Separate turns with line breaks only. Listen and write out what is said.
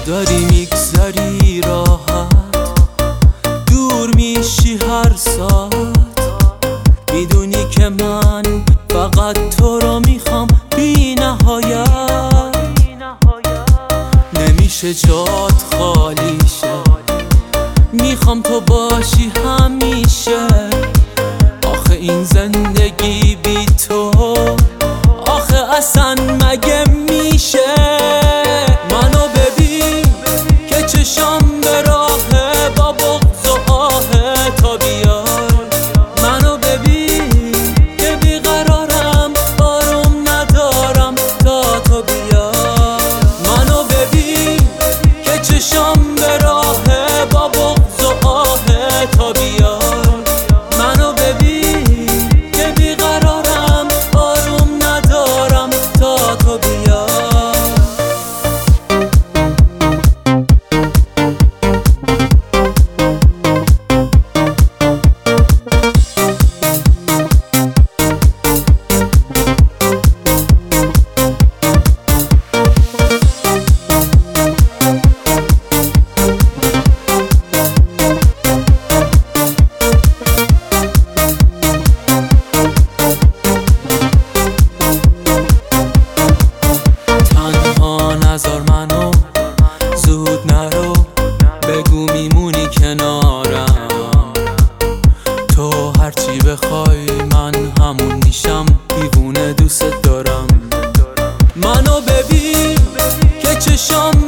داری میگذری راحت، دور میشی هر ساعت، میدونی که من فقط تو رو میخوام بی نهایت. نمیشه جات خالی شه، میخوام تو باشی همیشه. آخه این زندگی بی تو، آخه اصلا مگه میشه؟ منو ببین که چشام به راهه، با بغض و آه تا بیای. منو ببین که بیقرارم، آروم ندارم تا تو بیای. منو ببین که چشام به راهه، با بغض و آه تا بیای. منو ببین که بیقرارم، آروم ندارم تا تو بیای. نذار منو زود نرو، بگو میمونی کنارم. تو هرچی بخوای من همون میشم، دیوونه دوست دارم. منو ببین که چشام